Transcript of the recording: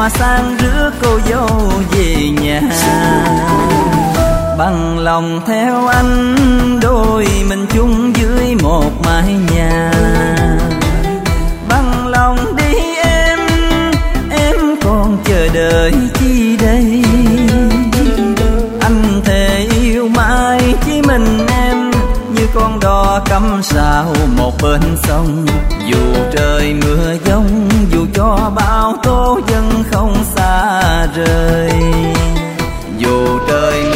hoa sang rước cô dâu về nhà. Bằng lòng theo anh đôi mình chung dưới một mái nhà. Bằng lòng đi em còn chờ đợi chi đây. Anh thề yêu mãi chỉ mình em, như con đò cắm sao một bên sông. Dù trời mưa giông, dù cho bão tố vẫn không xa rời. Dù trời